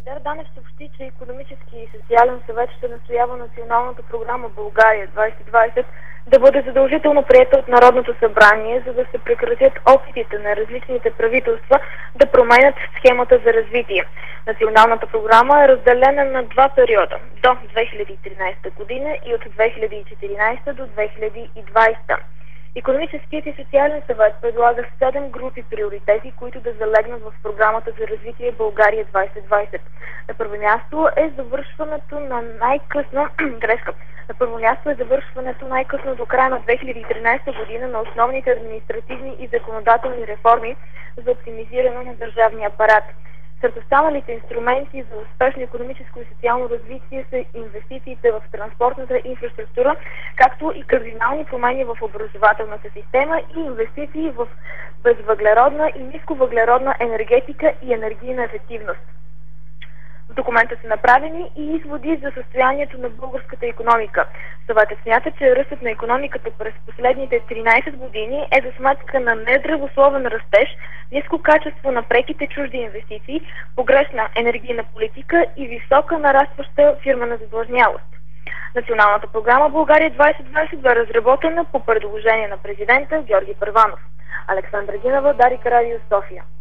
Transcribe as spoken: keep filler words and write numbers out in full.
Божидар Данев съобщи, че Икономически и социален съвет ще настоява националната програма България двайсет двайсет да бъде задължително приета от Народното събрание, за да се прекратят опитите на различните правителства да променят схемата за развитие. Националната програма е разделена на два периода – до две хиляди и тринайсета година и от две хиляди и четиринайсета до две хиляди и двайсета. Икономическият и социален съвет предлага седем групи приоритети, които да залегнат в програмата за развитие България двайсет двайсет. На първо място е завършването на най-късно грешка. На първо място е завършването най-късно до края на две хиляди и тринайсета година на основните административни и законодателни реформи за оптимизиране на държавния апарат. Сред останалите инструменти за успешно икономическо и социално развитие са инвестициите в транспортната инфраструктура, както и кардинални промени в образователната система и инвестиции в безвъглеродна и нисковъглеродна енергетика и енергийна ефективност. В документа са направени и изводи за състоянието на българската икономика. Съветът смята, че ръстът на икономиката през последните тринайсет години е за сметка на нездравословен растеж, ниско качество на преките чужди инвестиции, погрешна енергийна политика и висока нарастваща фирмена задлъжнялост. Националната програма България двайсет двайсет бе разработена по предложение на президента Георги Първанов. Александра Гинева, Дарик Радио, София.